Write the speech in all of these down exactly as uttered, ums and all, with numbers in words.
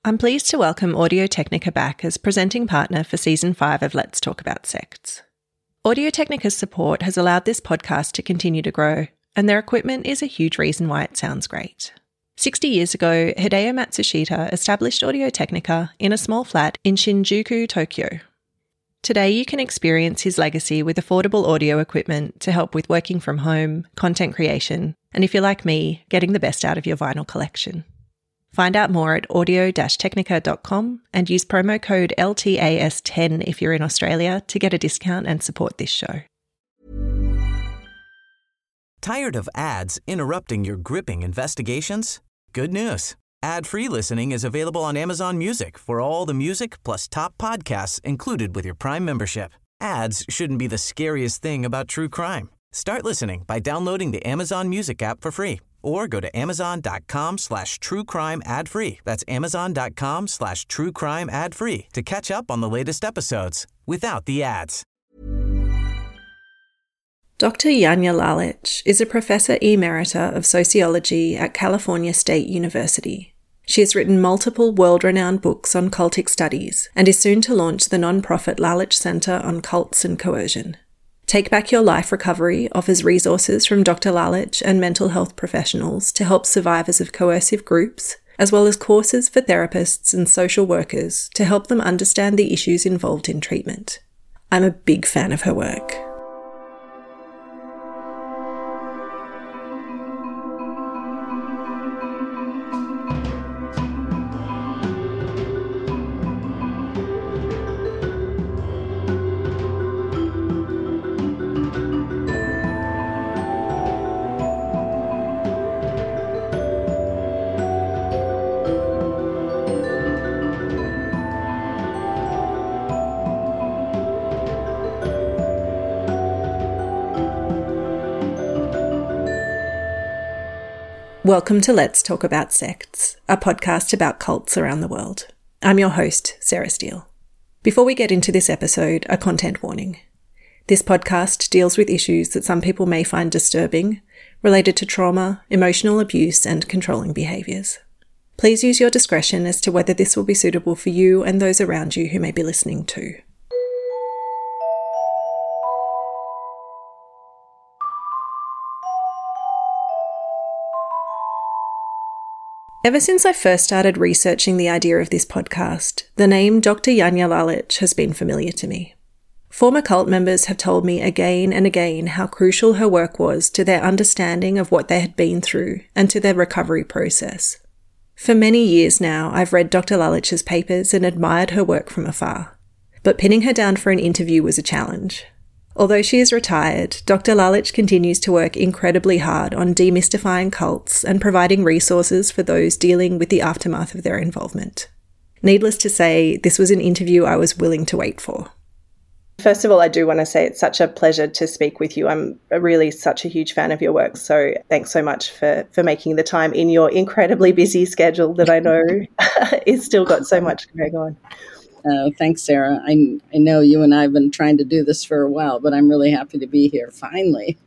I'm pleased to welcome Audio-Technica back as presenting partner for Season five of Let's Talk About Sects. Audio-Technica's support has allowed this podcast to continue to grow, and their equipment is a huge reason why it sounds great. sixty years ago, Hideo Matsushita established Audio-Technica in a small flat in Shinjuku, Tokyo. Today you can experience his legacy with affordable audio equipment to help with working from home, content creation, and if you're like me, getting the best out of your vinyl collection. Find out more at audio dash technica dot com and use promo code L T A S ten if you're in Australia to get a discount and support this show. Tired of ads interrupting your gripping investigations? Good news. Ad-free listening is available on Amazon Music for all the music plus top podcasts included with your Prime membership. Ads shouldn't be the scariest thing about true crime. Start listening by downloading the Amazon Music app for free or go to amazon.com slash true crime ad free. That's amazon.com slash true crime ad free to catch up on the latest episodes without the ads. Doctor Janja Lalich is a Professor Emerita of Sociology at California State University. She has written multiple world-renowned books on cultic studies and is soon to launch the non-profit Lalich Center on Cults and Coercion. Take Back Your Life Recovery offers resources from Doctor Lalich and mental health professionals to help survivors of coercive groups, as well as courses for therapists and social workers to help them understand the issues involved in treatment. I'm a big fan of her work. Welcome to Let's Talk About Sects, a podcast about cults around the world. I'm your host, Sarah Steele. Before we get into this episode, a content warning. This podcast deals with issues that some people may find disturbing, related to trauma, emotional abuse, and controlling behaviours. Please use your discretion as to whether this will be suitable for you and those around you who may be listening too. Ever since I first started researching the idea of this podcast, the name Doctor Janja Lalich has been familiar to me. Former cult members have told me again and again how crucial her work was to their understanding of what they had been through and to their recovery process. For many years now, I've read Doctor Lalich's papers and admired her work from afar, but pinning her down for an interview was a challenge. Although she is retired, Doctor Lalich continues to work incredibly hard on demystifying cults and providing resources for those dealing with the aftermath of their involvement. Needless to say, this was an interview I was willing to wait for. First of all, I do want to say it's such a pleasure to speak with you. I'm really such a huge fan of your work, so thanks so much for, for making the time in your incredibly busy schedule that I know is still got so much going on. Uh, thanks, Sarah. I, I know you and I have been trying to do this for a while, but I'm really happy to be here, finally.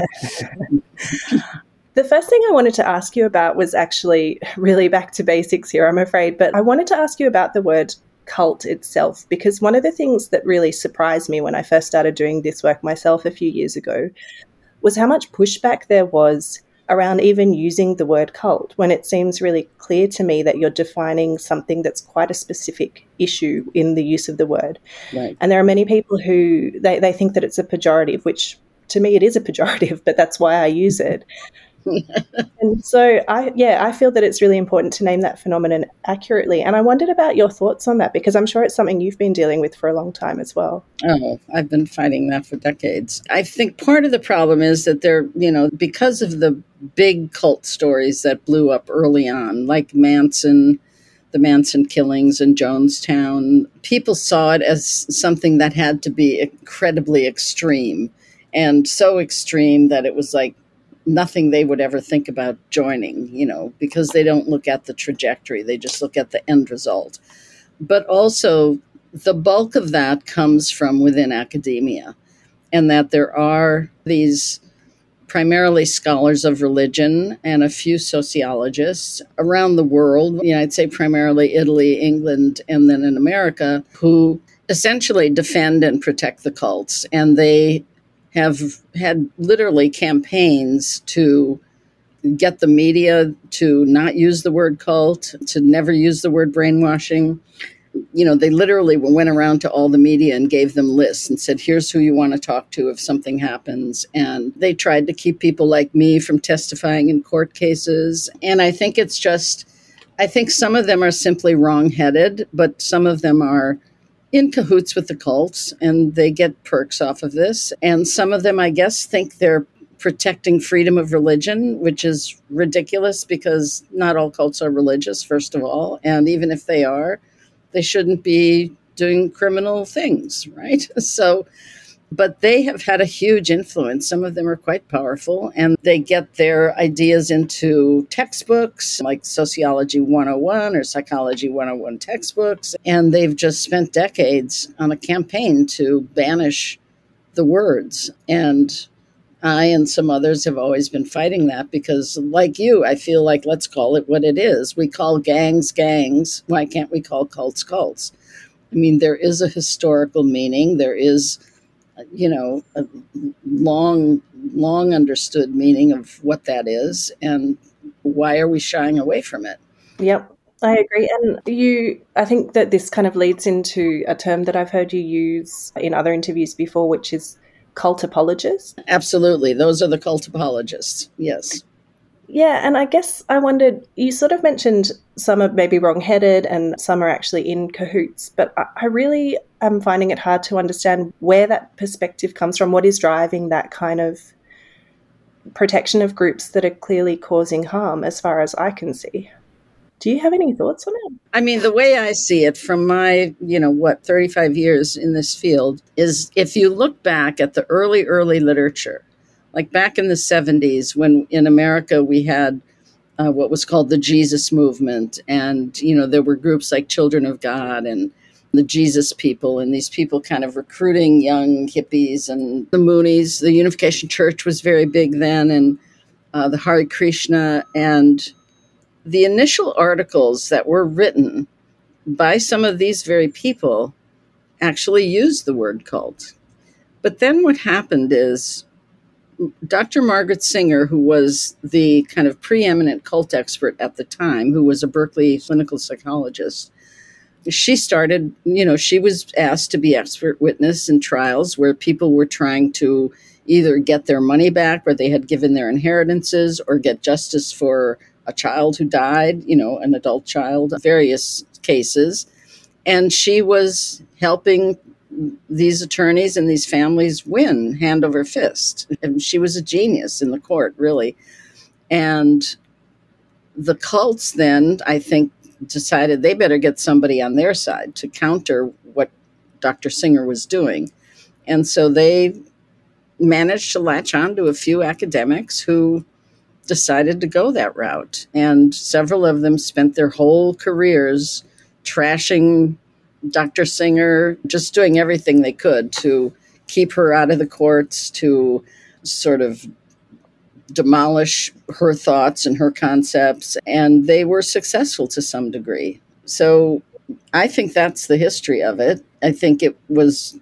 The first thing I wanted to ask you about was actually really back to basics here, I'm afraid, but I wanted to ask you about the word cult itself, because one of the things that really surprised me when I first started doing this work myself a few years ago was how much pushback there was around even using the word cult, when it seems really clear to me that you're defining something that's quite a specific issue in the use of the word. Right. And there are many people who, they, they think that it's a pejorative, which to me it is a pejorative, but that's why I use it. And so, I yeah, I feel that it's really important to name that phenomenon accurately. And I wondered about your thoughts on that, because I'm sure it's something you've been dealing with for a long time as well. Oh, I've been fighting that for decades. I think part of the problem is that they're, you know, because of the big cult stories that blew up early on, like Manson, the Manson killings in Jonestown, people saw it as something that had to be incredibly extreme, and so extreme that it was like nothing they would ever think about joining, you know, because they don't look at the trajectory. They just look at the end result. But also the bulk of that comes from within academia, and that there are these primarily scholars of religion and a few sociologists around the world. You know, I'd say primarily Italy, England, and then in America, who essentially defend and protect the cults. And they have had literally campaigns to get the media to not use the word cult, to never use the word brainwashing. You know, they literally went around to all the media and gave them lists and said, here's who you want to talk to if something happens. And they tried to keep people like me from testifying in court cases. And I think it's just, I think some of them are simply wrong-headed, but some of them are in cahoots with the cults and they get perks off of this. And some of them, I guess, think they're protecting freedom of religion, which is ridiculous because not all cults are religious, first of all. And even if they are, they shouldn't be doing criminal things, right? So, but they have had a huge influence. Some of them are quite powerful, and they get their ideas into textbooks like Sociology one oh one or Psychology one oh one textbooks, and they've just spent decades on a campaign to banish the words. And I and some others have always been fighting that because, like you, I feel like let's call it what it is. We call gangs gangs. Why can't we call cults cults? I mean, there is a historical meaning. There is, you know, a long, long understood meaning of what that is. And why are we shying away from it? Yep, I agree. And you, I think that this kind of leads into a term that I've heard you use in other interviews before, which is cult apologists. Absolutely. Those are the cult apologists. Yes. Yeah. And I guess I wondered, you sort of mentioned some are maybe wrong-headed and some are actually in cahoots, but I really am finding it hard to understand where that perspective comes from. What is driving that kind of protection of groups that are clearly causing harm as far as I can see? Do you have any thoughts on it? I mean, the way I see it from my, you know, what, thirty-five years in this field is if you look back at the early, early literature, like back in the seventies when in America we had uh, what was called the Jesus movement. And, you know, there were groups like Children of God and the Jesus people and these people kind of recruiting young hippies and the Moonies. The Unification Church was very big then, and uh, the Hare Krishna. And the initial articles that were written by some of these very people actually used the word cult. But then what happened is Doctor Margaret Singer, who was the kind of preeminent cult expert at the time, who was a Berkeley clinical psychologist, she started, you know, she was asked to be expert witness in trials where people were trying to either get their money back where they had given their inheritances or get justice for a child who died, you know, an adult child, various cases. And she was helping these attorneys and these families win hand over fist. And she was a genius in the court, really. And the cults then, I think, decided they better get somebody on their side to counter what Doctor Singer was doing. And so they managed to latch on to a few academics who decided to go that route. And several of them spent their whole careers trashing Doctor Singer, just doing everything they could to keep her out of the courts, to sort of demolish her thoughts and her concepts. And they were successful to some degree. So I think that's the history of it. I think it was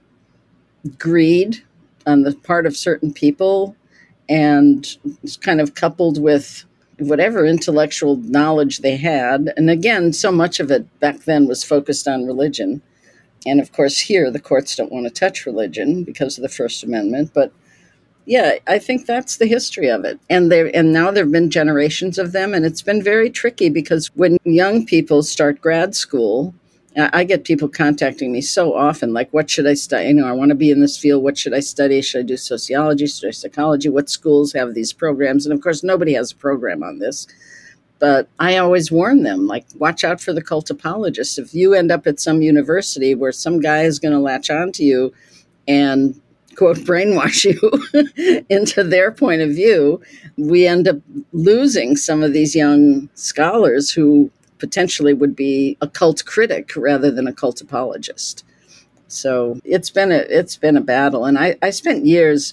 greed on the part of certain people, and it's kind of coupled with whatever intellectual knowledge they had. And again, so much of it back then was focused on religion. And of course, here, the courts don't want to touch religion because of the First Amendment. But yeah, I think that's the history of it. And there, and now there have been generations of them. And it's been very tricky because when young people start grad school, I get people contacting me so often, like, what should I study? You know, I want to be in this field. What should I study? Should I do sociology? Should I psychology? What schools have these programs? And of course, nobody has a program on this. But I always warn them, like, watch out for the cult apologists. If you end up at some university where some guy is going to latch onto you and, quote, brainwash you into their point of view, we end up losing some of these young scholars who potentially would be a cult critic rather than a cult apologist. So it's been a it's been a battle. And I, I spent years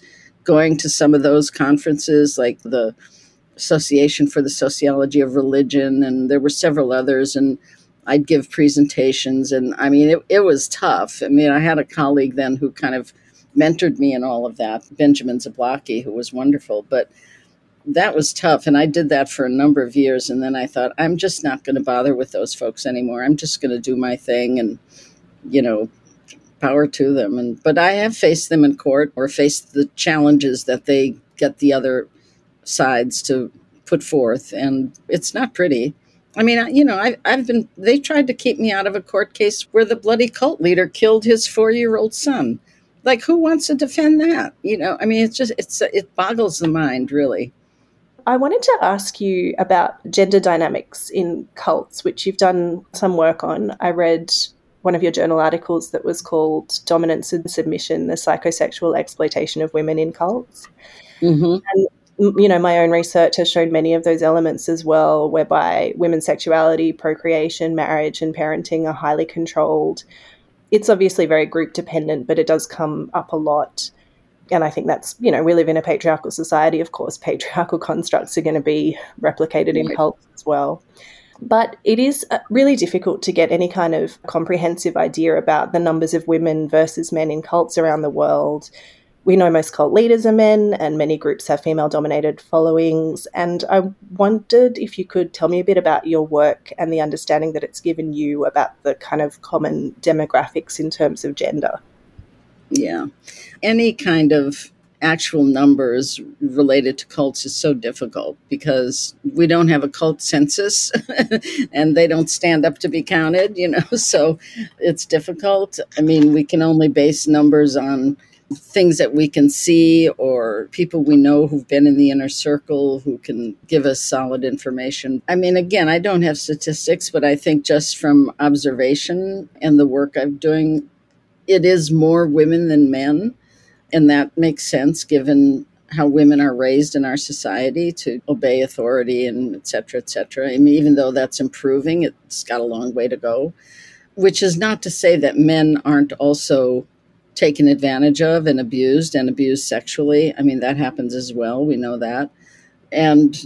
going to some of those conferences, like the Association for the Sociology of Religion, and there were several others, and I'd give presentations, and I mean, it, it was tough. I mean, I had a colleague then who kind of mentored me in all of that, Benjamin Zablocki, who was wonderful, but that was tough, and I did that for a number of years, and then I thought, I'm just not going to bother with those folks anymore. I'm just going to do my thing, and, you know, power to them. And but I have faced them in court or faced the challenges that they get the other sides to put forth, and it's not pretty. I mean, you know, I, I've been, they tried to keep me out of a court case where the bloody cult leader killed his four-year-old son. Like, who wants to defend that? You know, I mean, it's just, it's it boggles the mind, really. I wanted to ask you about gender dynamics in cults, which you've done some work on. I read one of your journal articles that was called Dominance and Submission, the Psychosexual Exploitation of Women in Cults. Mm-hmm. And you know, my own research has shown many of those elements as well, whereby women's sexuality, procreation, marriage, and parenting are highly controlled. It's obviously very group dependent, but it does come up a lot. And I think that's, you know, we live in a patriarchal society. Of course, patriarchal constructs are going to be replicated in cults as well. But it is really difficult to get any kind of comprehensive idea about the numbers of women versus men in cults around the world. We know most cult leaders are men, and many groups have female-dominated followings. And I wondered if you could tell me a bit about your work and the understanding that it's given you about the kind of common demographics in terms of gender. Yeah. Any kind of actual numbers related to cults is so difficult because we don't have a cult census and they don't stand up to be counted, you know, so it's difficult. I mean, we can only base numbers on things that we can see or people we know who've been in the inner circle who can give us solid information. I mean, again, I don't have statistics, but I think just from observation and the work I'm doing, it is more women than men. And that makes sense given how women are raised in our society to obey authority and et cetera, et cetera. I mean, even though that's improving, it's got a long way to go, which is not to say that men aren't also taken advantage of and abused and abused sexually. I mean, that happens as well. We know that. And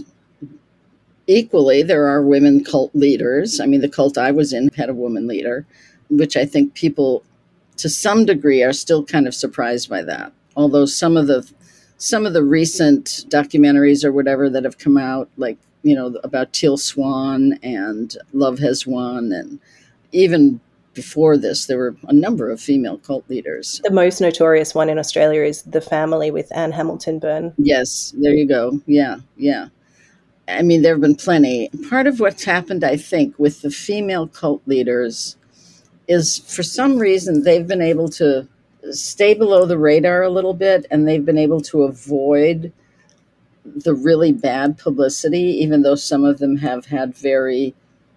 equally, there are women cult leaders. I mean, the cult I was in had a woman leader, which I think people to some degree are still kind of surprised by that. Although some of the some of the recent documentaries or whatever that have come out, like, you know, about Teal Swan and Love Has Won, and even before this, there were a number of female cult leaders. The most notorious one in Australia is The Family with Anne Hamilton Byrne. Yes, there you go. Yeah, yeah. I mean, there have been plenty. Part of what's happened, I think, with the female cult leaders is for some reason they've been able to stay below the radar a little bit, and they've been able to avoid the really bad publicity, even though some of them have had very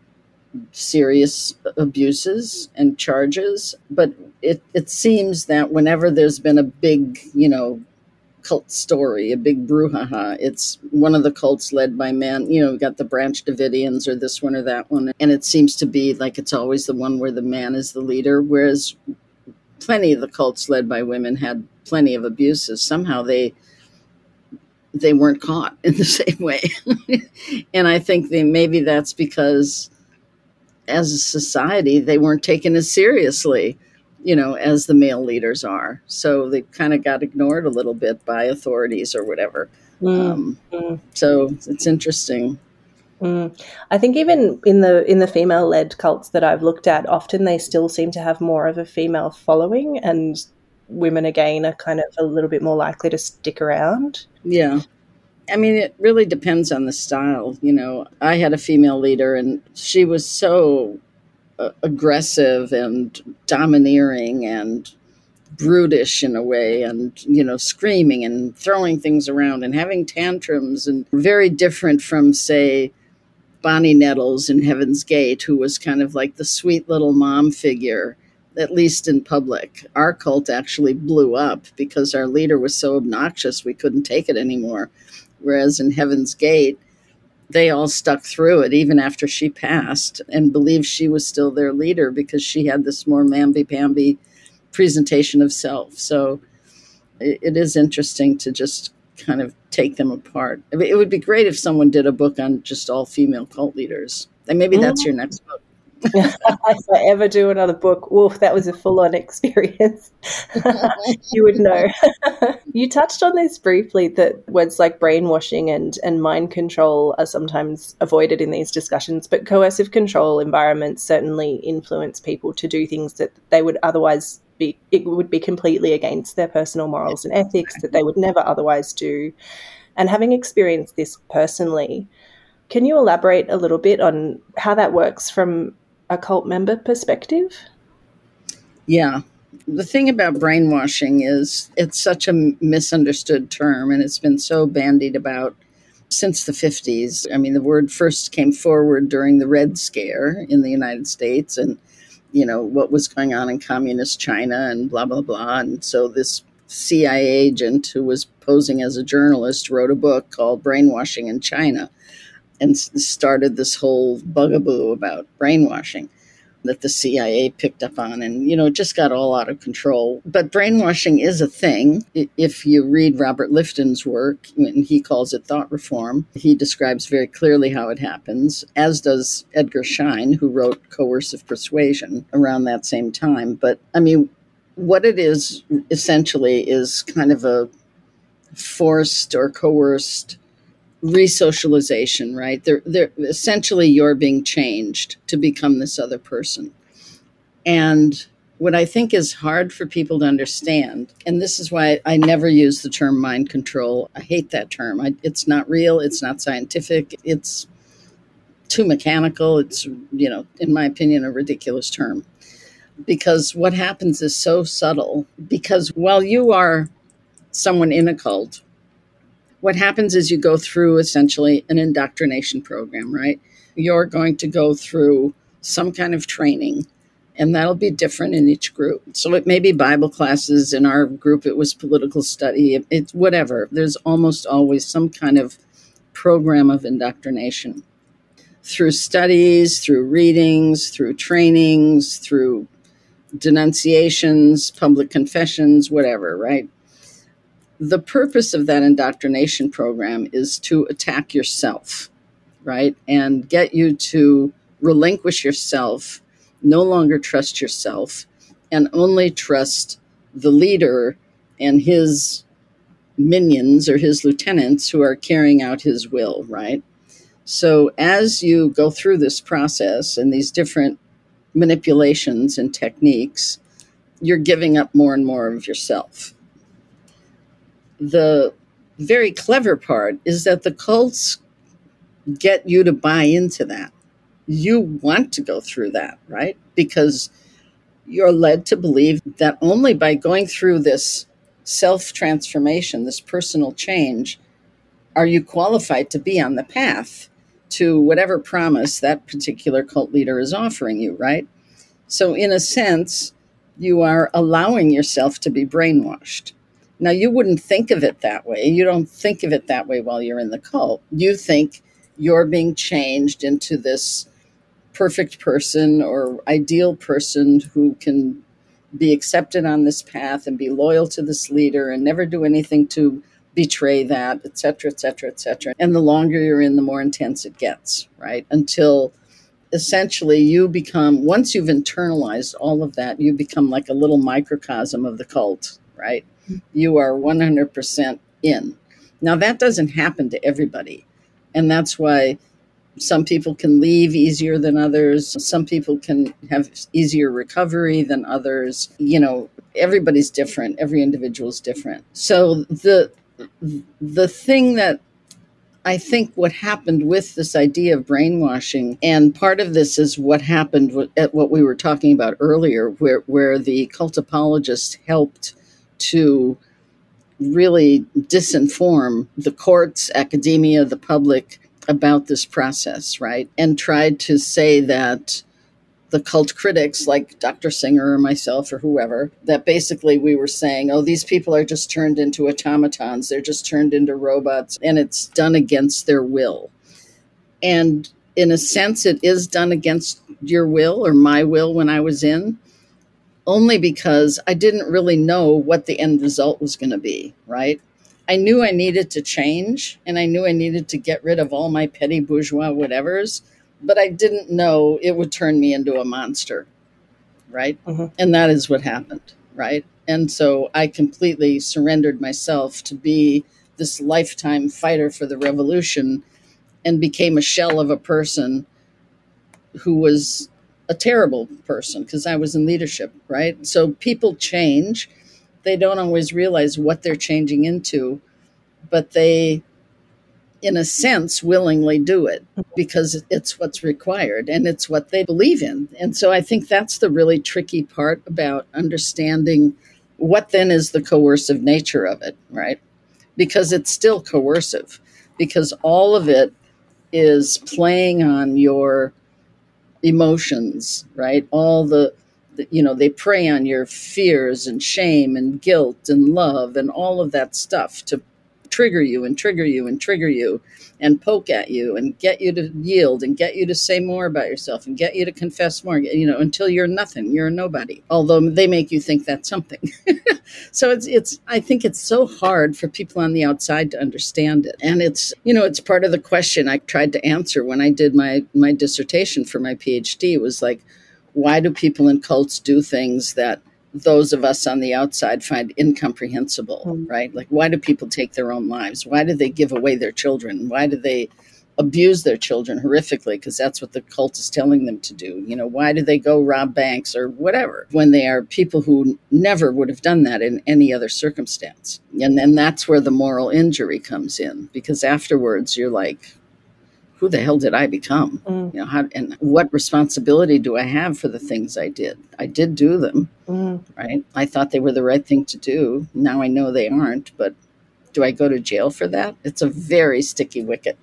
serious abuses and charges. But it, it seems that whenever there's been a big, you know, cult story, a big brouhaha, it's one of the cults led by men. You know, we've got the Branch Davidians or this one or that one. And it seems to be like it's always the one where the man is the leader, whereas plenty of the cults led by women had plenty of abuses. Somehow they they weren't caught in the same way. And I think they, maybe that's because as a society, they weren't taken as seriously, you know, as the male leaders are. So they kind of got ignored a little bit by authorities or whatever. Mm. Um, mm. So it's interesting. Mm. I think even in the in the female-led cults that I've looked at, often they still seem to have more of a female following, and women, again, are kind of a little bit more likely to stick around. Yeah. I mean, it really depends on the style. You know, I had a female leader, and she was so uh, aggressive and domineering and brutish in a way, and, you know, screaming and throwing things around and having tantrums, and very different from, say, Bonnie Nettles in Heaven's Gate, who was kind of like the sweet little mom figure, at least in public. Our cult actually blew up because our leader was so obnoxious we couldn't take it anymore. Whereas in Heaven's Gate, they all stuck through it even after she passed and believed she was still their leader because she had this more mamby-pamby presentation of self. So it, it is interesting to just kind of take them apart. I mean, it would be great if someone did a book on just all female cult leaders. And maybe that's Mm. your next book. If I ever do another book, woof, that was a full-on experience. You would know. You touched on this briefly, that words like brainwashing and, and mind control are sometimes avoided in these discussions, but coercive control environments certainly influence people to do things that they would otherwise be, it would be completely against their personal morals and ethics that they would never otherwise do. And having experienced this personally, can you elaborate a little bit on how that works from a cult member perspective? Yeah. The thing about brainwashing is it's such a misunderstood term, and it's been so bandied about since the fifties. I mean, the word first came forward during the Red Scare in the United States, and, you know, what was going on in communist China and blah, blah, blah. And so this C I A agent who was posing as a journalist wrote a book called Brainwashing in China, and started this whole bugaboo about brainwashing that the C I A picked up on. And, you know, it just got all out of control. But brainwashing is a thing. If you read Robert Lifton's work, and he calls it thought reform, he describes very clearly how it happens, as does Edgar Schein, who wrote Coercive Persuasion around that same time. But, I mean, what it is essentially is kind of a forced or coerced resocialization, right? They're, they're essentially you're being changed to become this other person. And what I think is hard for people to understand, and this is why I never use the term mind control. I hate that term. I, it's not real. It's not scientific. It's too mechanical. It's, you know, in my opinion, a ridiculous term. Because what happens is so subtle. Because while you are someone in a cult, what happens is you go through essentially an indoctrination program, right? You're going to go through some kind of training, and that'll be different in each group. So it may be Bible classes. In our group, it was political study. It's whatever. There's almost always some kind of program of indoctrination through studies, through readings, through trainings, through denunciations, public confessions, whatever, right? The purpose of that indoctrination program is to attack yourself, right? And get you to relinquish yourself, no longer trust yourself, and only trust the leader and his minions or his lieutenants who are carrying out his will, right? So as you go through this process and these different manipulations and techniques, you're giving up more and more of yourself. The very clever part is that the cults get you to buy into that. You want to go through that, right? Because you're led to believe that only by going through this self-transformation, this personal change, are you qualified to be on the path to whatever promise that particular cult leader is offering you, right? So in a sense, you are allowing yourself to be brainwashed. Now, you wouldn't think of it that way. You don't think of it that way while you're in the cult. You think you're being changed into this perfect person or ideal person who can be accepted on this path and be loyal to this leader and never do anything to betray that, et cetera, et cetera, et cetera. And the longer you're in, the more intense it gets, right? Until essentially you become, once you've internalized all of that, you become like a little microcosm of the cult, right? You are one hundred percent in. Now, that doesn't happen to everybody. And that's why some people can leave easier than others. Some people can have easier recovery than others. You know, everybody's different. Every individual is different. So the the thing that I think what happened with this idea of brainwashing, and part of this is what happened at what we were talking about earlier, where, where the cult apologists helped to really disinform the courts, academia, the public about this process, right? And tried to say that the cult critics like Doctor Singer or myself or whoever, that basically we were saying, oh, these people are just turned into automatons. They're just turned into robots, and it's done against their will. And in a sense, it is done against your will or my will when I was in. only because I didn't really know what the end result was going to be, right? I knew I needed to change, and I knew I needed to get rid of all my petty bourgeois whatevers, but I didn't know it would turn me into a monster, right? Mm-hmm. And that is what happened, right? And so I completely surrendered myself to be this lifetime fighter for the revolution and became a shell of a person who was a terrible person because I was in leadership, right? So people change. They don't always realize what they're changing into, but they, in a sense, willingly do it because it's what's required and it's what they believe in. And so I think that's the really tricky part about understanding what then is the coercive nature of it, right? Because it's still coercive, because all of it is playing on your emotions, right? All the, the, you know, they prey on your fears and shame and guilt and love and all of that stuff to trigger you and trigger you and trigger you and poke at you and get you to yield and get you to say more about yourself and get you to confess more, you know, until you're nothing, you're a nobody, although they make you think that's something. So it's, it's, I think it's so hard for people on the outside to understand it. And it's, you know, it's part of the question I tried to answer when I did my, my dissertation for my PhD. It was like, why do people in cults do things that those of us on the outside find incomprehensible, mm. right? Like, why do people take their own lives? Why do they give away their children? Why do they abuse their children horrifically? Because that's what the cult is telling them to do. You know, why do they go rob banks or whatever when they are people who never would have done that in any other circumstance? And then that's where the moral injury comes in, because afterwards you're like, who the hell did I become? Mm. You know, how, and what responsibility do I have for the things I did? I did do them, mm. right? I thought they were the right thing to do. Now I know they aren't, but do I go to jail for that? It's a very sticky wicket.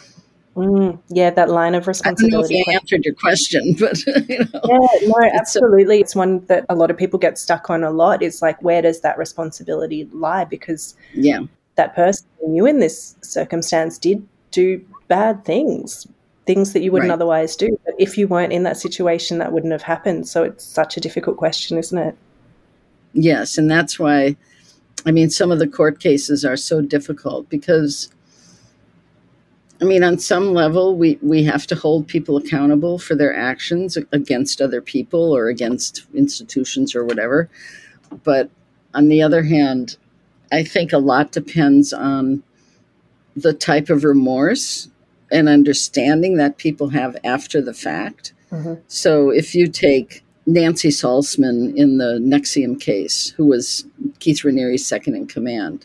Mm. Yeah, that line of responsibility. I don't know if you answered your question, but you know, yeah, no, absolutely. It's, a, it's one that a lot of people get stuck on a lot. It's like, where does that responsibility lie? Because yeah, that person you in this circumstance did do bad things, things that you wouldn't right. otherwise do. But if you weren't in that situation, that wouldn't have happened. So it's such a difficult question, isn't it? Yes. And that's why, I mean, some of the court cases are so difficult because, I mean, on some level, we, we have to hold people accountable for their actions against other people or against institutions or whatever. But on the other hand, I think a lot depends on the type of remorse and understanding that people have after the fact. Mm-hmm. So if you take Nancy Salzman in the N X I V M case, who was Keith Raniere's second in command,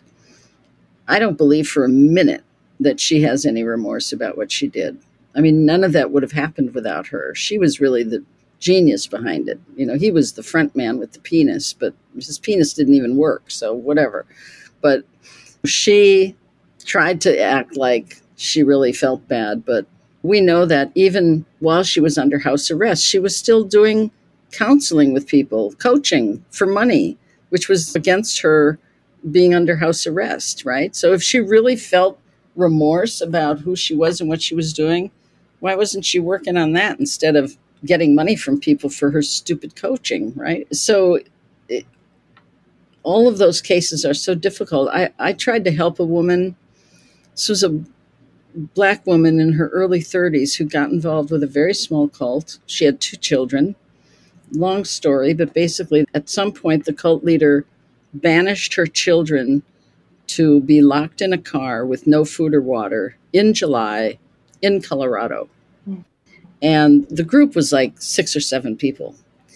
I don't believe for a minute that she has any remorse about what she did. I mean, none of that would have happened without her. She was really the genius behind it. You know, he was the front man with the penis, but his penis didn't even work, so whatever. But she tried to act like she really felt bad, but we know that even while she was under house arrest, she was still doing counseling with people, coaching for money, which was against her being under house arrest, right? So if she really felt remorse about who she was and what she was doing, why wasn't she working on that instead of getting money from people for her stupid coaching, right? So it, all of those cases are so difficult. I, I tried to help a woman. This was a Black woman in her early thirties who got involved with a very small cult. She had two children. Long story, but basically at some point the cult leader banished her children to be locked in a car with no food or water in July in Colorado. Mm. And the group was like six or seven people.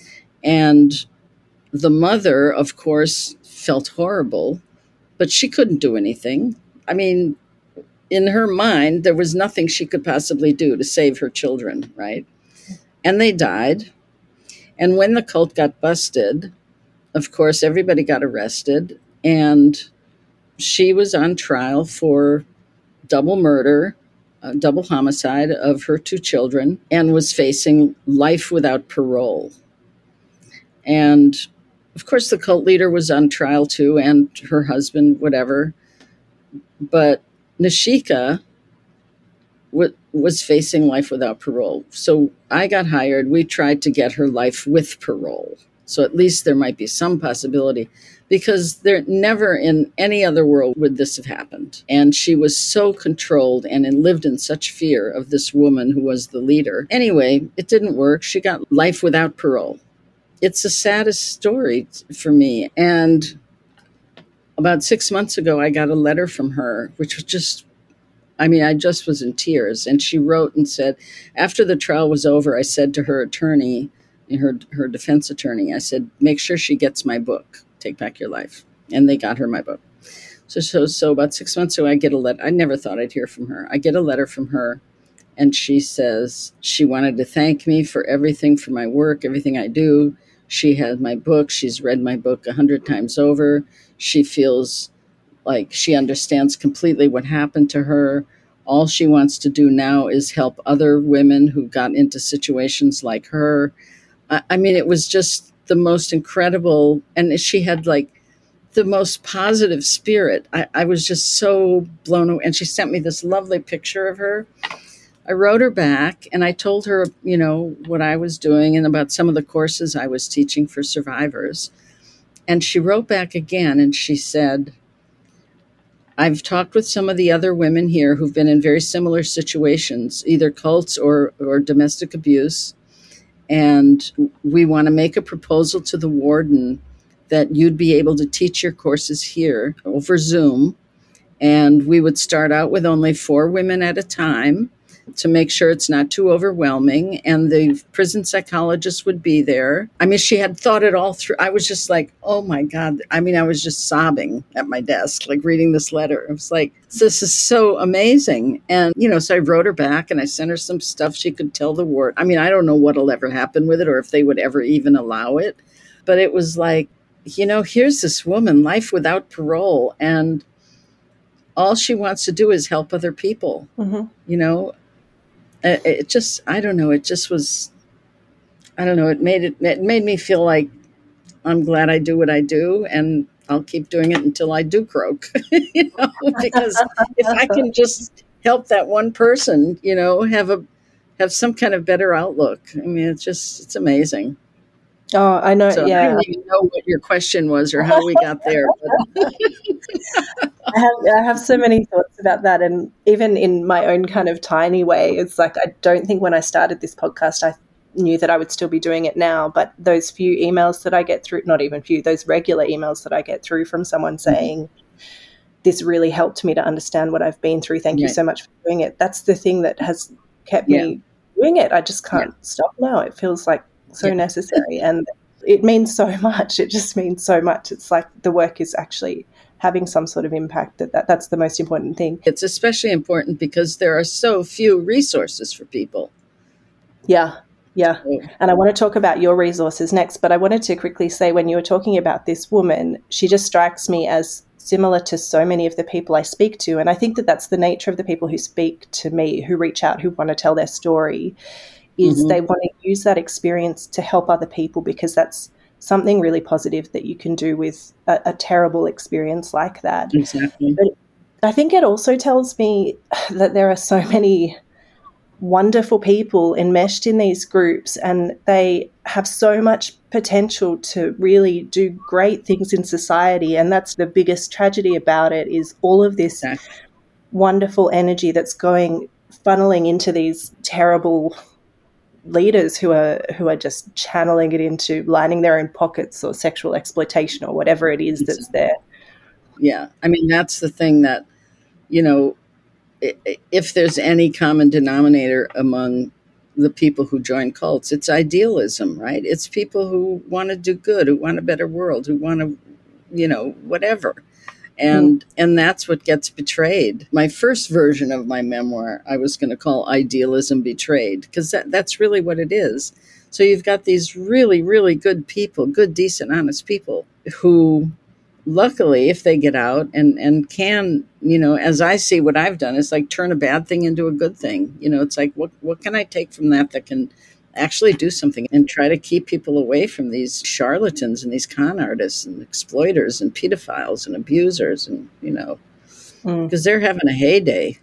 And the mother, of course, felt horrible, but she couldn't do anything. I mean, in her mind, there was nothing she could possibly do to save her children, right? And they died. And when the cult got busted, of course, everybody got arrested. And she was on trial for double murder, uh, double homicide of her two children, and was facing life without parole. And, of course, the cult leader was on trial, too, and her husband, whatever. But Nishika w- was facing life without parole. So I got hired. We tried to get her life with parole. So at least there might be some possibility, because there never in any other world would this have happened. And she was so controlled and lived in such fear of this woman who was the leader. Anyway, it didn't work. She got life without parole. It's the saddest story for me. And about six months ago, I got a letter from her, which was just, I mean, I just was in tears. And she wrote and said, after the trial was over, I said to her attorney, her her defense attorney, I said, make sure she gets my book, Take Back Your Life. And they got her my book. So, so, so about six months ago, I get a letter. I never thought I'd hear from her. I get a letter from her, and she says she wanted to thank me for everything, for my work, everything I do. She has my book. She's read my book a hundred times over. She feels like she understands completely what happened to her. All she wants to do now is help other women who got into situations like her. I mean, it was just the most incredible, and she had like the most positive spirit. I, I was just so blown away. And she sent me this lovely picture of her. I wrote her back and I told her, you know, what I was doing and about some of the courses I was teaching for survivors. And she wrote back again and she said, I've talked with some of the other women here who've been in very similar situations, either cults or, or domestic abuse. And we want to make a proposal to the warden that you'd be able to teach your courses here over Zoom. And we would start out with only four women at a time to make sure it's not too overwhelming. And the prison psychologist would be there. I mean, she had thought it all through. I was just like, oh my God. I mean, I was just sobbing at my desk, like reading this letter. I was like, this is so amazing. And, you know, so I wrote her back and I sent her some stuff she could tell the ward. I mean, I don't know what'll ever happen with it or if they would ever even allow it. But it was like, you know, here's this woman, life without parole. And all she wants to do is help other people, mm-hmm. you know. It just, I don't know, it just was, I don't know, it made it, it made me feel like I'm glad I do what I do and I'll keep doing it until I do croak, you know, because if I can just help that one person, you know, have a, have some kind of better outlook. I mean, it's just, it's amazing. Oh, I know. So yeah. I don't even know what your question was or how we got there. But. I have I have so many thoughts about that, and even in my own kind of tiny way, it's like I don't think when I started this podcast I knew that I would still be doing it now. But those few emails that I get through, not even few, those regular emails that I get through from someone saying, "This really helped me to understand what I've been through. Thank right. you so much for doing it." That's the thing that has kept yeah. me doing it. I just can't yeah. stop now. It feels like so yeah. necessary, and it means so much. It just means so much. It's like the work is actually having some sort of impact. That, that that's the most important thing. It's especially important because there are so few resources for people. Yeah, yeah. And I want to talk about your resources next, but I wanted to quickly say, when you were talking about this woman, she just strikes me as similar to so many of the people I speak to. And I think that that's the nature of the people who speak to me, who reach out, who want to tell their story, is mm-hmm. they want to use that experience to help other people, because that's something really positive that you can do with a, a terrible experience like that. Exactly. But I think it also tells me that there are so many wonderful people enmeshed in these groups, and they have so much potential to really do great things in society. And that's the biggest tragedy about it, is all of this exactly. wonderful energy that's going, funneling into these terrible leaders who are who are just channeling it into lining their own pockets or sexual exploitation or whatever it is that's there. Yeah. I mean, that's the thing that, you know, if there's any common denominator among the people who join cults, it's idealism, right? It's people who want to do good, who want a better world, who want to, you know, whatever. And mm. and that's what gets betrayed. My first version of my memoir, I was going to call Idealism Betrayed, because that, that's really what it is. So you've got these really, really good people, good, decent, honest people who, luckily, if they get out and, and can, you know, as I see what I've done, is like turn a bad thing into a good thing. You know, it's like, what what can I take from that that can actually do something and try to keep people away from these charlatans and these con artists and exploiters and pedophiles and abusers, and, you know, because mm. they're having a heyday.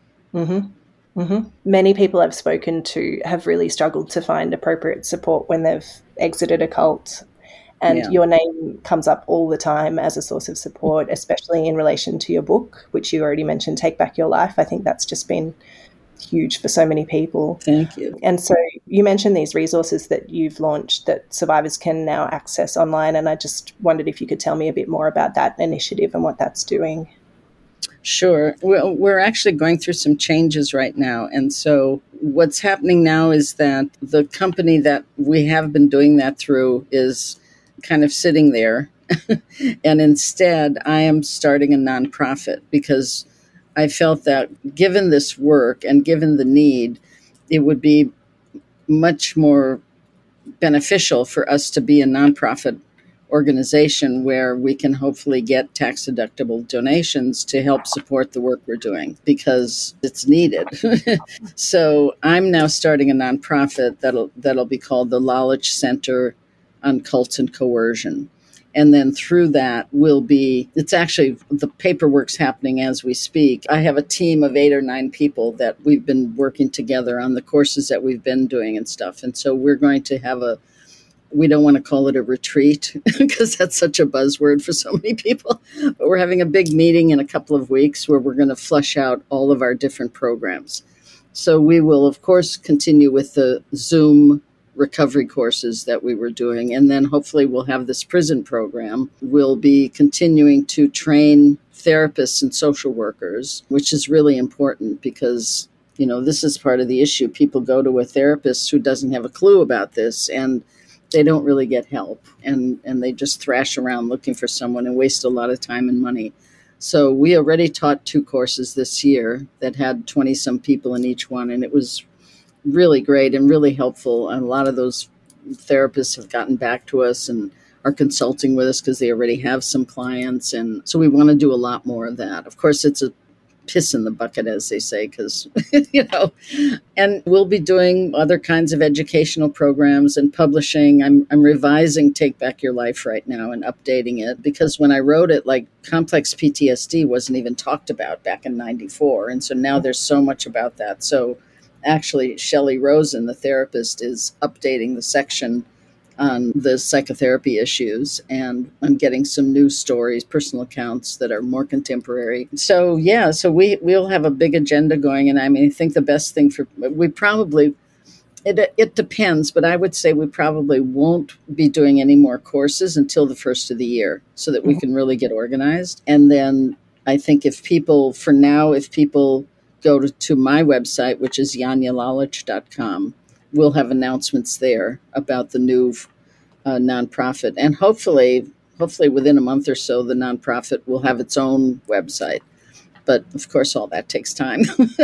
Mm-hmm. Mm-hmm. Many people I've spoken to have really struggled to find appropriate support when they've exited a cult. And Yeah. your name comes up all the time as a source of support, especially in relation to your book, which you already mentioned, Take Back Your Life. I think that's just been huge for so many people. Thank you. And so you mentioned these resources that you've launched that survivors can now access online. And I just wondered if you could tell me a bit more about that initiative and what that's doing. Sure. Well, we're actually going through some changes right now. And so what's happening now is that the company that we have been doing that through is kind of sitting there. And instead, I am starting a nonprofit because I felt that given this work and given the need, it would be much more beneficial for us to be a nonprofit organization where we can hopefully get tax deductible donations to help support the work we're doing because it's needed. So I'm now starting a nonprofit that'll that'll be called the Lalich Center on Cults and Coercion. And then through that will be, it's actually, the paperwork's happening as we speak. I have a team of eight or nine people that we've been working together on the courses that we've been doing and stuff. And so we're going to have a, we don't want to call it a retreat because that's such a buzzword for so many people, but we're having a big meeting in a couple of weeks where we're going to flush out all of our different programs. So we will, of course, continue with the Zoom recovery courses that we were doing. And then hopefully we'll have this prison program. We'll be continuing to train therapists and social workers, which is really important because, you know, this is part of the issue. People go to a therapist who doesn't have a clue about this and they don't really get help. And, and they just thrash around looking for someone and waste a lot of time and money. So we already taught two courses this year that had twenty some people in each one. And it was really great and really helpful. And a lot of those therapists have gotten back to us and are consulting with us because they already have some clients. And so we want to do a lot more of that. Of course, it's a piss in the bucket, as they say, because, you know, and we'll be doing other kinds of educational programs and publishing. I'm, I'm revising Take Back Your Life right now and updating it because when I wrote it, like complex P T S D wasn't even talked about back in ninety-four. And so now there's so much about that. So actually, Shelley Rosen, the therapist, is updating the section on the psychotherapy issues. And I'm getting some new stories, personal accounts that are more contemporary. So, yeah, so we, we'll have a big agenda going. And I mean, I think the best thing for, we probably, it, it depends, but I would say we probably won't be doing any more courses until the first of the year so that we can really get organized. And then I think if people, for now, if people go to, to my website, which is janja lalich dot com. We'll have announcements there about the new uh, nonprofit. And hopefully, hopefully within a month or so, the nonprofit will have its own website. But of course, all that takes time.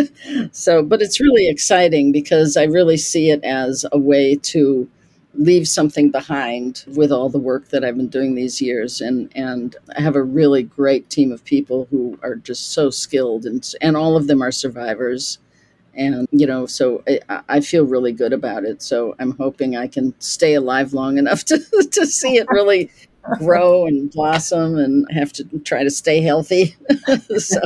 So, but it's really exciting because I really see it as a way to leave something behind with all the work that I've been doing these years. And, and I have a really great team of people who are just so skilled and, and all of them are survivors. And, you know, so I, I feel really good about it. So I'm hoping I can stay alive long enough to, to see it really grow and blossom and have to try to stay healthy. So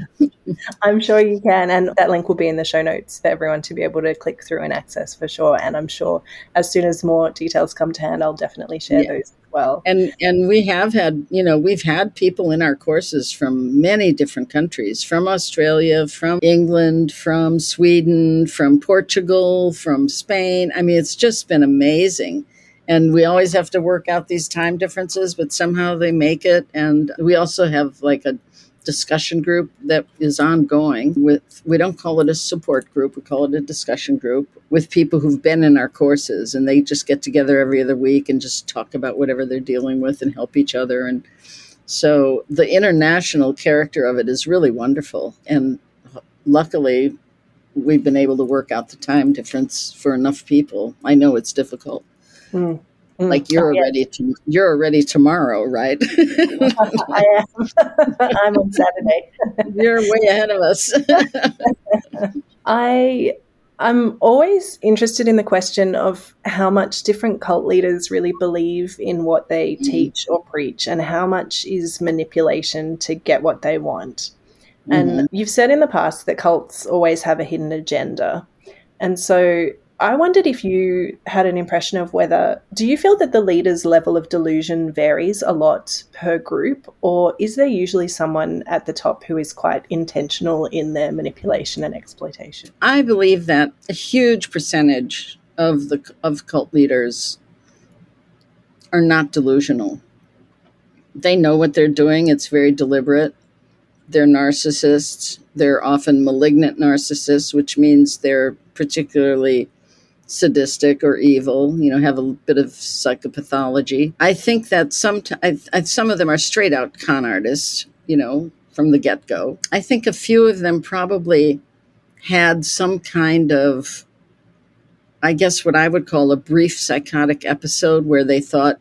I'm sure you can. And that link will be in the show notes for everyone to be able to click through and access for sure. And I'm sure as soon as more details come to hand, I'll definitely share yeah. those as well. And and we have had, you know, we've had people in our courses from many different countries, from Australia, from England, from Sweden, from Portugal, from Spain. I mean, it's just been amazing. And we always have to work out these time differences, but somehow they make it. And we also have like a discussion group that is ongoing with, we don't call it a support group, we call it a discussion group with people who've been in our courses, and they just get together every other week and just talk about whatever they're dealing with and help each other. And so the international character of it is really wonderful. And luckily, we've been able to work out the time difference for enough people. I know it's difficult. Mm. Like you're oh, yeah. already, to, you're already tomorrow, right? I am. I'm on Saturday. You're way ahead of us. I, I'm always interested in the question of how much different cult leaders really believe in what they mm-hmm. teach or preach, and how much is manipulation to get what they want. Mm-hmm. And you've said in the past that cults always have a hidden agenda, and so I wondered if you had an impression of whether, do you feel that the leader's level of delusion varies a lot per group, or is there usually someone at the top who is quite intentional in their manipulation and exploitation? I believe that a huge percentage of the of cult leaders are not delusional. They know what they're doing. It's very deliberate. They're narcissists. They're often malignant narcissists, which means they're particularly sadistic or evil, you know, have a bit of psychopathology. I think that some, I, I, some of them are straight out con artists, you know, from the get-go. I think a few of them probably had some kind of, I guess what I would call a brief psychotic episode where they thought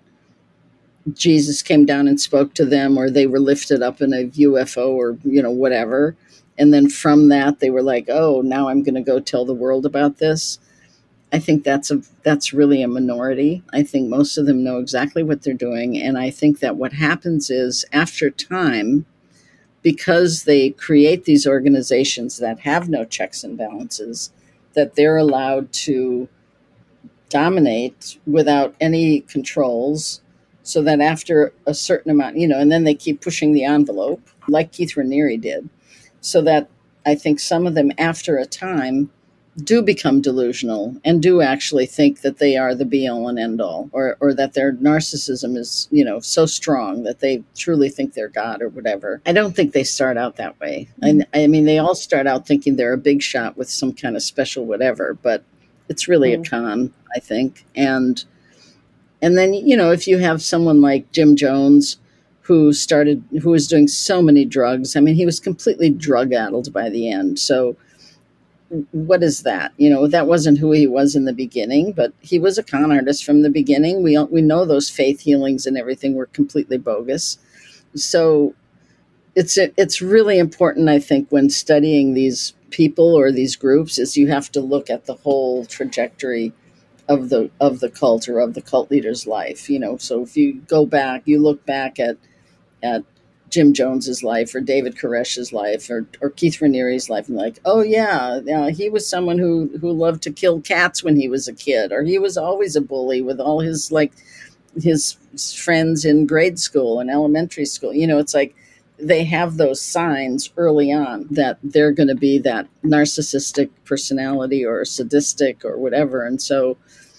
Jesus came down and spoke to them, or they were lifted up in a U F O, or, you know, whatever. And then from that, they were like, oh, now I'm going to go tell the world about this. I think that's a that's really a minority. I think most of them know exactly what they're doing. And I think that what happens is, after time, because they create these organizations that have no checks and balances, that they're allowed to dominate without any controls, so that after a certain amount, you know, and then they keep pushing the envelope, like Keith Raniere did, so that I think some of them, after a time, do become delusional and do actually think that they are the be-all and end-all, or or that their narcissism is, you know, so strong that they truly think they're God or whatever. I don't think they start out that way. I, I mean, they all start out thinking they're a big shot with some kind of special whatever, but it's really mm. a con, I think. And and then, you know, if you have someone like Jim Jones, who started, who was doing so many drugs, I mean, he was completely drug-addled by the end. So what is that? You know, that wasn't who he was in the beginning, but he was a con artist from the beginning. We we know those faith healings and everything were completely bogus. So it's it's really important, I think, when studying these people or these groups, is you have to look at the whole trajectory of the of the cult or of the cult leader's life. You know, so if you go back, you look back at at Jim Jones's life, or David Koresh's life, or, or Keith Raniere's life, and like, oh yeah, yeah, he was someone who, who loved to kill cats when he was a kid, or he was always a bully with all his, like, his friends in grade school and elementary school. You know, it's like they have those signs early on that they're going to be that narcissistic personality or sadistic or whatever. And so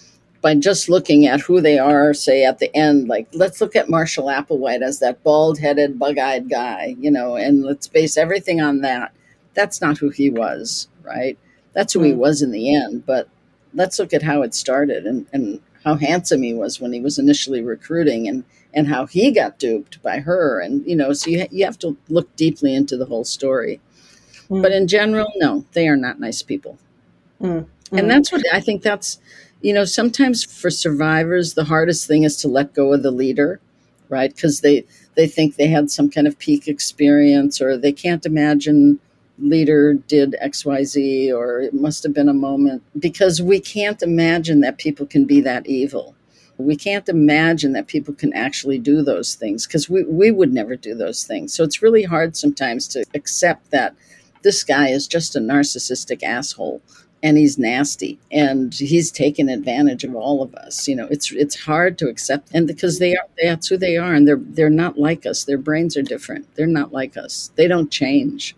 by just looking at who they are, say at the end, like, let's look at Marshall Applewhite as that bald-headed, bug-eyed guy, you know, and let's base everything on that. That's not who he was, right? That's who mm. he was in the end. But let's look at how it started, and, and how handsome he was when he was initially recruiting, and, and how he got duped by her. And, you know, so you, ha- you have to look deeply into the whole story. Mm. But in general, no, they are not nice people. Mm. Mm. And that's what I think that's, you know, sometimes for survivors, the hardest thing is to let go of the leader, right? Because they, they think they had some kind of peak experience, or they can't imagine leader did X Y Z, or it must have been a moment. Because we can't imagine that people can be that evil. We can't imagine that people can actually do those things, because we, we would never do those things. So it's really hard sometimes to accept that this guy is just a narcissistic asshole. And he's nasty, and he's taken advantage of all of us. You know, it's it's hard to accept, and because they are, that's who they are, and they're they're not like us. Their brains are different. They're not like us. They don't change.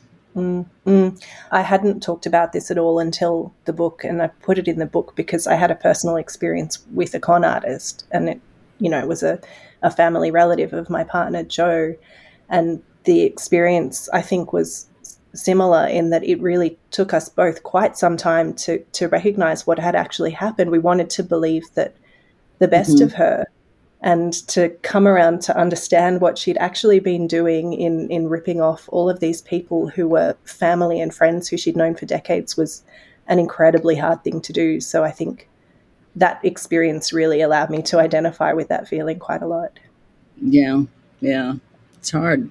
Mm, mm. I hadn't talked about this at all until the book, and I put it in the book because I had a personal experience with a con artist, and it, you know, it was a, a family relative of my partner, Joe, and the experience, I think, was similar in that it really took us both quite some time to to recognize what had actually happened. We wanted to believe that the best mm-hmm. of her, and to come around to understand what she'd actually been doing in in ripping off all of these people who were family and friends who she'd known for decades was an incredibly hard thing to do. So I think that experience really allowed me to identify with that feeling quite a lot. Yeah, yeah, it's hard.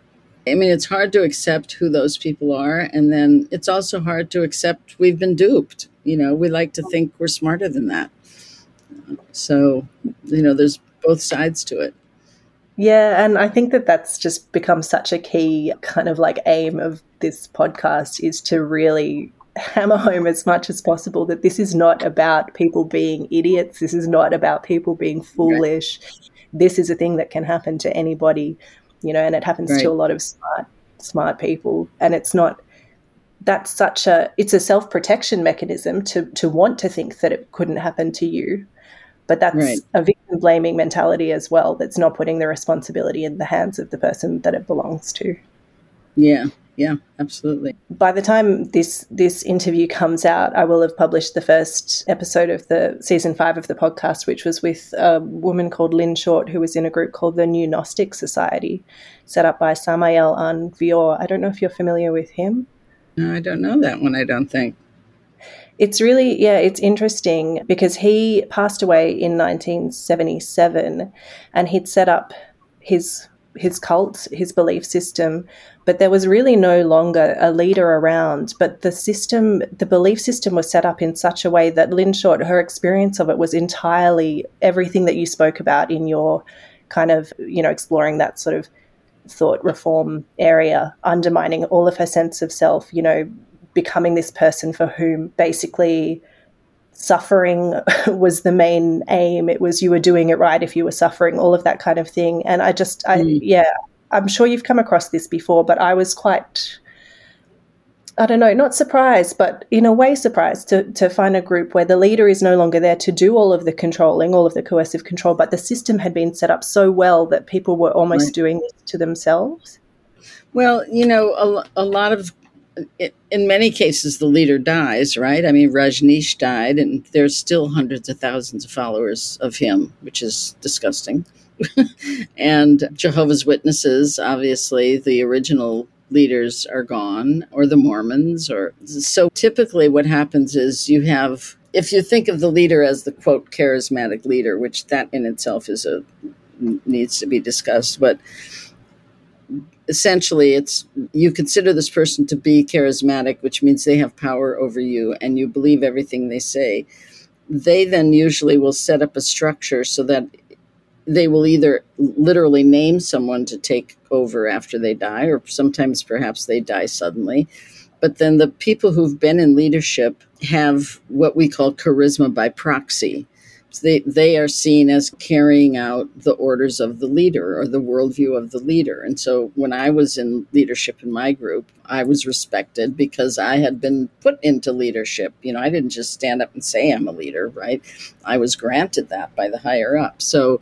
I mean, it's hard to accept who those people are. And then it's also hard to accept we've been duped. You know, we like to think we're smarter than that. So, you know, there's both sides to it. Yeah. And I think that that's just become such a key kind of like aim of this podcast, is to really hammer home as much as possible that this is not about people being idiots. This is not about people being foolish. Right. This is a thing that can happen to anybody, you know, and it happens right. to a lot of smart, smart people. And it's not, that's such a, it's a self-protection mechanism to, to want to think that it couldn't happen to you. But that's right. a victim blaming mentality as well. That's not putting the responsibility in the hands of the person that it belongs to. Yeah. Yeah, absolutely. By the time this this interview comes out, I will have published the first episode of the season five of the podcast, which was with a woman called Lynn Short, who was in a group called the New Gnostic Society, set up by Samael Aun Weor. I don't know if you're familiar with him. No, I don't know that one, I don't think. It's really, yeah, it's interesting because he passed away in nineteen seventy-seven and he'd set up his his cult, his belief system, but there was really no longer a leader around. But the system, the belief system was set up in such a way that Lynn Short, her experience of it was entirely everything that you spoke about in your kind of, you know, exploring that sort of thought reform area, undermining all of her sense of self, you know, becoming this person for whom basically suffering was the main aim. It was you were doing it right if you were suffering, all of that kind of thing. And I just, I, mm. yeah, I'm sure you've come across this before, but I was quite, I don't know, not surprised, but in a way surprised to, to find a group where the leader is no longer there to do all of the controlling, all of the coercive control, but the system had been set up so well that people were almost right. doing this to themselves. Well, you know, a, a lot of, in many cases, the leader dies, right? I mean, Rajneesh died, and there's still hundreds of thousands of followers of him, which is disgusting. And Jehovah's Witnesses, obviously, the original leaders are gone, or the Mormons. or So typically what happens is you have, if you think of the leader as the, quote, charismatic leader, which that in itself is a needs to be discussed, but essentially, it's you consider this person to be charismatic, which means they have power over you and you believe everything they say. They then usually will set up a structure so that they will either literally name someone to take over after they die, or sometimes perhaps they die suddenly. But then the people who've been in leadership have what we call charisma by proxy. They they are seen as carrying out the orders of the leader or the worldview of the leader. And so when I was in leadership in my group, I was respected because I had been put into leadership. You know, I didn't just stand up and say I'm a leader, right? I was granted that by the higher up. So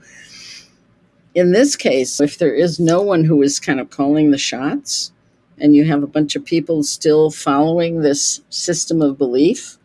in this case, if there is no one who is kind of calling the shots and you have a bunch of people still following this system of belief,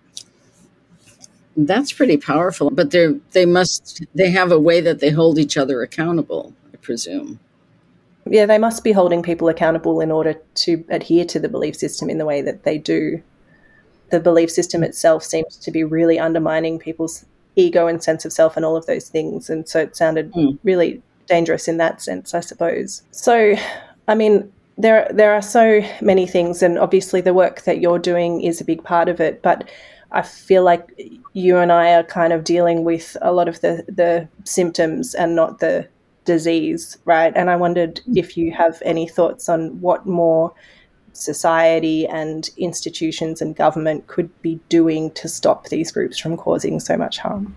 that's pretty powerful, but they they must they have a way that they hold each other accountable, I presume. Yeah, they must be holding people accountable in order to adhere to the belief system in the way that they do. The belief system itself seems to be really undermining people's ego and sense of self and all of those things, and so it sounded mm. really dangerous in that sense, I suppose. So, I mean, there there are so many things, and obviously the work that you're doing is a big part of it, but I feel like you and I are kind of dealing with a lot of the, the symptoms and not the disease, right? And I wondered if you have any thoughts on what more society and institutions and government could be doing to stop these groups from causing so much harm.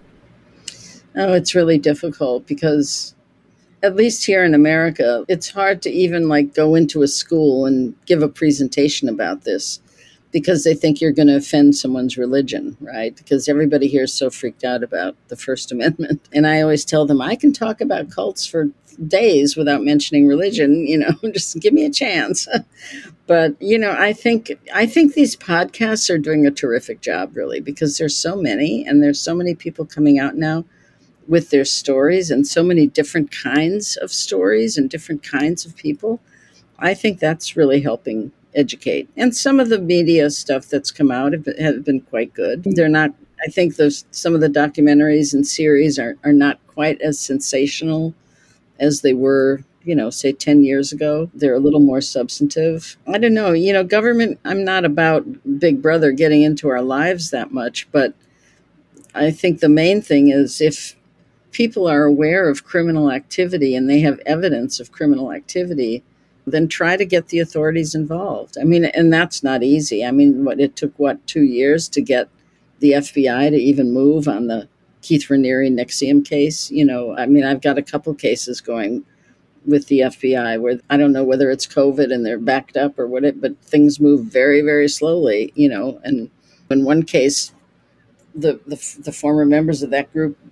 Oh, it's really difficult because at least here in America, it's hard to even like go into a school and give a presentation about this, because they think you're going to offend someone's religion, right? Because everybody here is so freaked out about the First Amendment. And I always tell them, I can talk about cults for days without mentioning religion, you know, just give me a chance. But, you know, I think I think these podcasts are doing a terrific job, really, because there's so many, and there's so many people coming out now with their stories, and so many different kinds of stories and different kinds of people. I think that's really helping educate. And some of the media stuff that's come out have been, have been quite good. They're not, I think those some of the documentaries and series are, are not quite as sensational as they were, you know, say ten years ago. They're a little more substantive. I don't know, you know, government, I'm not about Big Brother getting into our lives that much, but I think the main thing is if people are aware of criminal activity and they have evidence of criminal activity, then try to get the authorities involved. I mean, and that's not easy. I mean, what it took, what, two years to get the F B I to even move on the Keith Raniere N X I V M case. You know, I mean, I've got a couple cases going with the F B I where I don't know whether it's COVID and they're backed up or what it, but things move very, very slowly, you know. And in one case, the, the, the former members of that group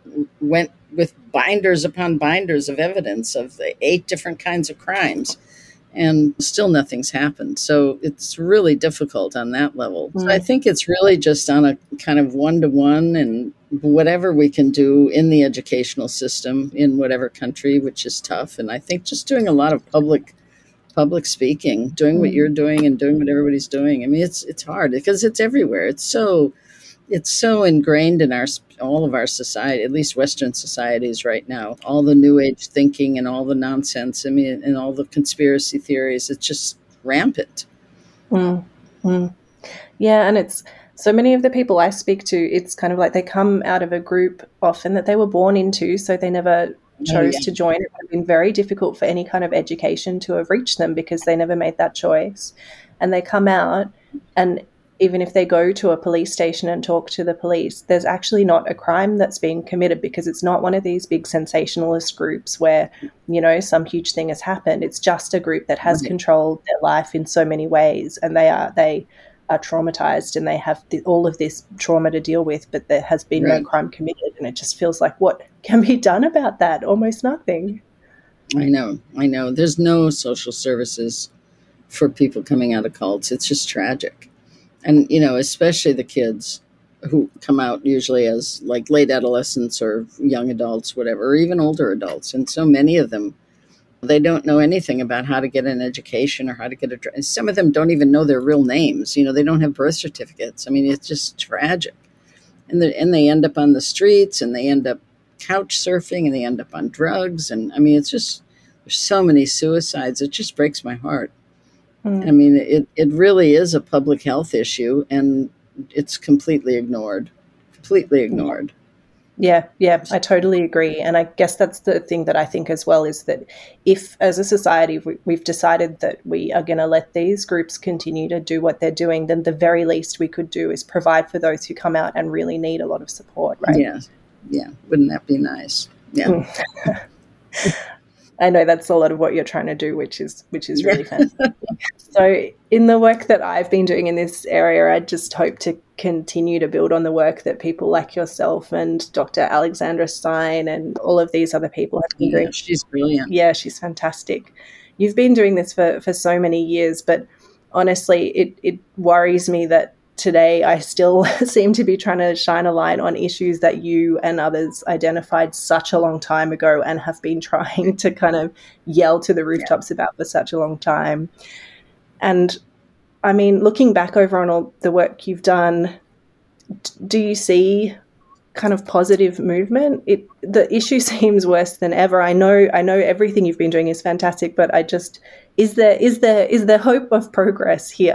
went with binders upon binders of evidence of the eight different kinds of crimes, and still nothing's happened. So it's really difficult on that level. Mm. So I think it's really just on a kind of one-to-one, and whatever we can do in the educational system in whatever country, which is tough. And I think just doing a lot of public public speaking, doing what you're doing and doing what everybody's doing. I mean, it's it's hard because it's everywhere. It's so it's so ingrained in our all of our society, at least Western societies right now. All the New Age thinking and all the nonsense. I mean, and all the conspiracy theories. It's just rampant. Mm, mm. Yeah, and it's so many of the people I speak to, it's kind of like they come out of a group often that they were born into, so they never chose oh, yeah. to join. It would have been very difficult for any kind of education to have reached them because they never made that choice. And they come out, and even if they go to a police station and talk to the police, there's actually not a crime that's being committed because it's not one of these big sensationalist groups where, you know, some huge thing has happened. It's just a group that has mm-hmm. controlled their life in so many ways, and they are they are traumatized and they have the, all of this trauma to deal with, but there has been right. no crime committed. And it just feels like what can be done about that? Almost nothing. I know, I know. There's no social services for people coming out of cults. It's just tragic. And, you know, especially the kids who come out usually as like late adolescents or young adults, whatever, or even older adults. And so many of them, they don't know anything about how to get an education or how to get a, some of them don't even know their real names. You know, they don't have birth certificates. I mean, it's just tragic. And, and they end up on the streets, and they end up couch surfing, and they end up on drugs. And I mean, it's just, there's so many suicides. It just breaks my heart. Mm. I mean, it, it really is a public health issue, and it's completely ignored, completely ignored. Yeah, yeah, I totally agree. And I guess that's the thing that I think as well is that if as a society we, we've decided that we are going to let these groups continue to do what they're doing, then the very least we could do is provide for those who come out and really need a lot of support, right? Yeah, yeah. Wouldn't that be nice? Yeah. I know that's a lot of what you're trying to do, which is which is really fantastic. So in the work that I've been doing in this area, I just hope to continue to build on the work that people like yourself and Doctor Alexandra Stein and all of these other people have been yeah, doing. She's brilliant. Yeah, she's fantastic. You've been doing this for, for so many years, but honestly, it, it worries me that today I still seem to be trying to shine a light on issues that you and others identified such a long time ago and have been trying to kind of yell to the rooftops yeah. about for such a long time. And I mean, looking back over on all the work you've done, do you see kind of positive movement? It the issue seems worse than ever. I know I know everything you've been doing is fantastic, but I just is there is there is there hope of progress here?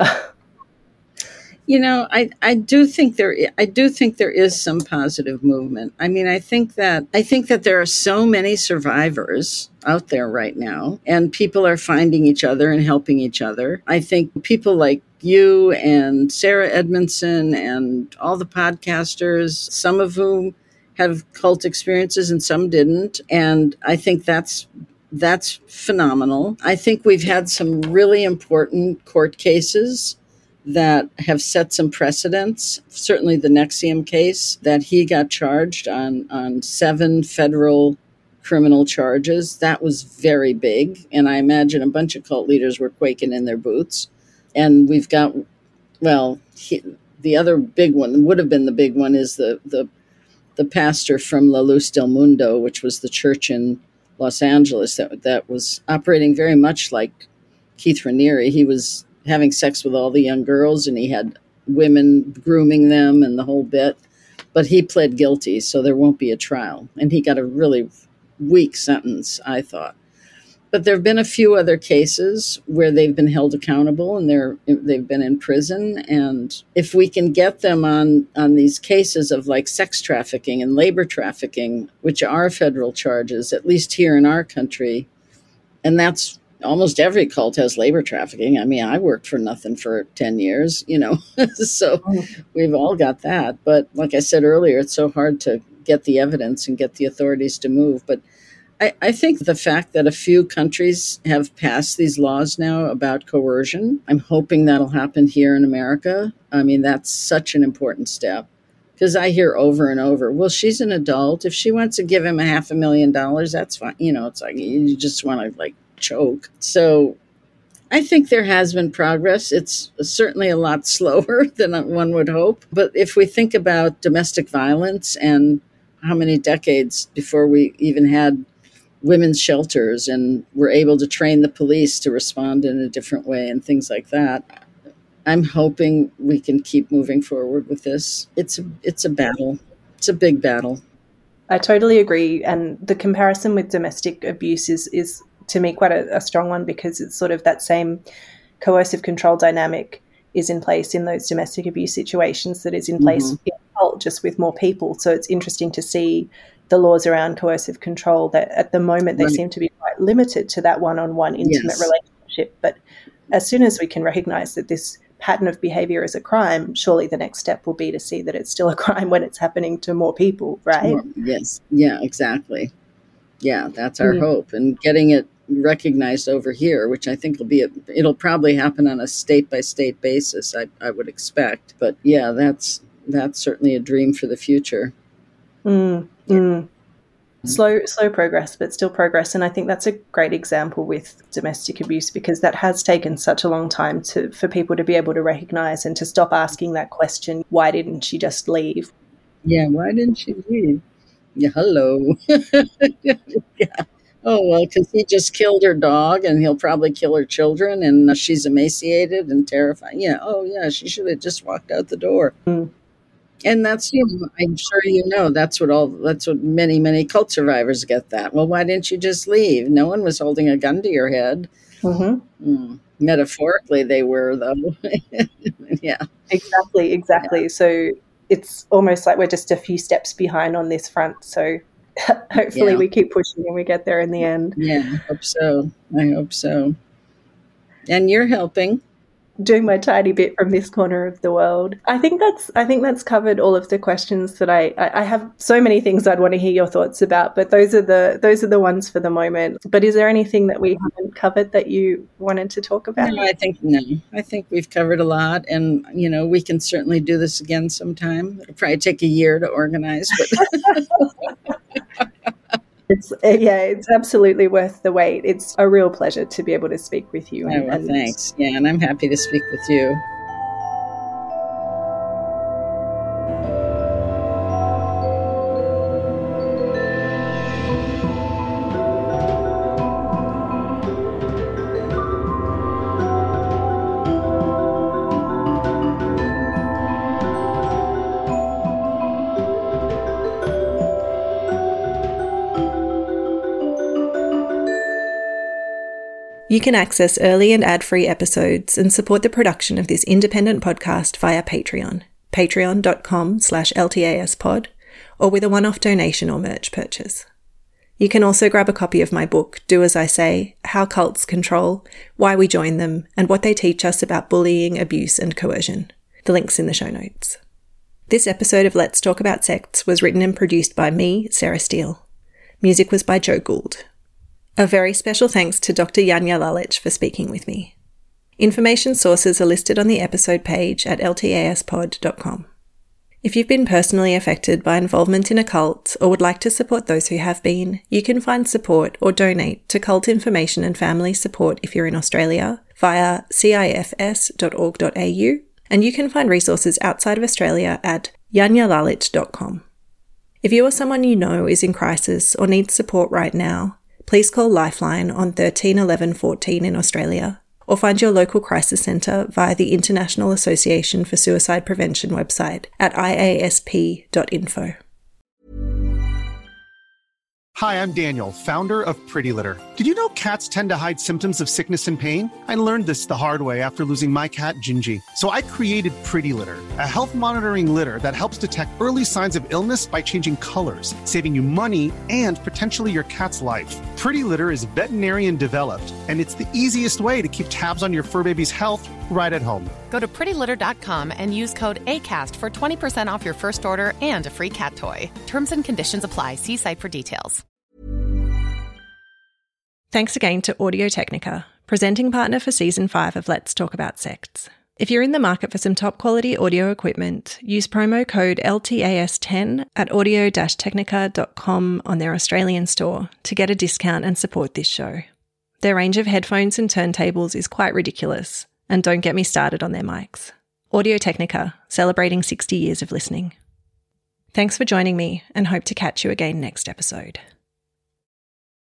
You know, I, I do think there I do think there is some positive movement. I mean, I think that I think that there are so many survivors out there right now, and people are finding each other and helping each other. I think people like you and Sarah Edmondson and all the podcasters, some of whom have cult experiences and some didn't, and I think that's that's phenomenal. I think we've had some really important court cases that have set some precedents. Certainly the N X I V M case, that he got charged on, on seven federal criminal charges. That was very big. And I imagine a bunch of cult leaders were quaking in their boots. And we've got, well, he, the other big one, would have been the big one, is the, the, the pastor from La Luz del Mundo, which was the church in Los Angeles that, that was operating very much like Keith Raniere. He was having sex with all the young girls, and he had women grooming them and the whole bit. But he pled guilty, so there won't be a trial. And he got a really weak sentence, I thought. But there have been a few other cases where they've been held accountable and they're they've been in prison. And if we can get them on, on these cases of like sex trafficking and labor trafficking, which are federal charges, at least here in our country, and that's almost every cult has labor trafficking. I mean, I worked for nothing for ten years, you know, so we've all got that. But like I said earlier, it's so hard to get the evidence and get the authorities to move. But I, I think the fact that a few countries have passed these laws now about coercion, I'm hoping that'll happen here in America. I mean, that's such an important step. Because I hear over and over, well, she's an adult. If she wants to give him a half a million dollars, that's fine. You know, it's like you just want to like choke. So I think there has been progress. It's certainly a lot slower than one would hope. But if we think about domestic violence and how many decades before we even had women's shelters and were able to train the police to respond in a different way and things like that, I'm hoping we can keep moving forward with this. It's a, it's a battle. It's a big battle. I totally agree. And the comparison with domestic abuse is, is to me, quite a, a strong one, because it's sort of that same coercive control dynamic is in place in those domestic abuse situations that is in place mm-hmm. in cult, just with more people. So it's interesting to see the laws around coercive control that at the moment they right. seem to be quite limited to that one-on-one intimate yes. relationship. But as soon as we can recognize that this pattern of behavior is a crime, surely the next step will be to see that it's still a crime when it's happening to more people, right? More, yes. Yeah, exactly. Yeah, that's our mm. hope. And getting it recognized over here, which I think will be, a, it'll probably happen on a state by state basis, I, I would expect. But yeah, that's, that's certainly a dream for the future. Mm. Mm. Slow, slow progress, but still progress. And I think that's a great example with domestic abuse, because that has taken such a long time to for people to be able to recognize and to stop asking that question, why didn't she just leave? Yeah, why didn't she leave? Yeah, hello. yeah. Oh, well, because he just killed her dog and he'll probably kill her children and she's emaciated and terrified. Yeah, oh, yeah, she should have just walked out the door. Mm. And that's, you know, I'm sure you know, that's what all, that's what many, many cult survivors get that. Well, why didn't you just leave? No one was holding a gun to your head. Mm-hmm. Mm. Metaphorically, they were, though. yeah. Exactly, exactly. Yeah. So it's almost like we're just a few steps behind on this front. So hopefully yeah. we keep pushing and we get there in the end. Yeah, I hope so. I hope so. And you're helping. Doing my tiny bit from this corner of the world. I think that's I think that's covered all of the questions that I, I I have so many things I'd want to hear your thoughts about, but those are the those are the ones for the moment. But is there anything that we haven't covered that you wanted to talk about? No, I think no. I think we've covered a lot, and you know, we can certainly do this again sometime. It'll probably take a year to organize, but It's yeah, it's absolutely worth the wait. It's a real pleasure to be able to speak with you. And, oh, well, thanks. Yeah, and I'm happy to speak with you. You can access early and ad-free episodes and support the production of this independent podcast via Patreon, patreon.com slash ltaspod, or with a one-off donation or merch purchase. You can also grab a copy of my book, Do As I Say, How Cults Control, Why We Join Them, and What They Teach Us About Bullying, Abuse, and Coercion. The link's in the show notes. This episode of Let's Talk About Sects was written and produced by me, Sarah Steele. Music was by Joe Gould. A very special thanks to Doctor Janja Lalich for speaking with me. Information sources are listed on the episode page at l t a s pod dot com. If you've been personally affected by involvement in a cult or would like to support those who have been, you can find support or donate to Cult Information and Family Support if you're in Australia via c i f s dot org dot a u, and you can find resources outside of Australia at janja lalich dot com. If you or someone you know is in crisis or needs support right now, please call Lifeline on thirteen eleven fourteen in Australia, or find your local crisis centre via the International Association for Suicide Prevention website at i a s p dot info. Hi, I'm Daniel, founder of Pretty Litter. Did you know cats tend to hide symptoms of sickness and pain? I learned this the hard way after losing my cat, Gingy. So I created Pretty Litter, a health monitoring litter that helps detect early signs of illness by changing colors, saving you money and potentially your cat's life. Pretty Litter is veterinarian developed, and it's the easiest way to keep tabs on your fur baby's health right at home. Go to pretty litter dot com and use code ACAST for twenty percent off your first order and a free cat toy. Terms and conditions apply. See site for details. Thanks again to Audio-Technica, presenting partner for Season five of Let's Talk About Sects. If you're in the market for some top-quality audio equipment, use promo code L T A S ten at audio dash technica dot com on their Australian store to get a discount and support this show. Their range of headphones and turntables is quite ridiculous, and don't get me started on their mics. Audio-Technica, celebrating sixty years of listening. Thanks for joining me, and hope to catch you again next episode.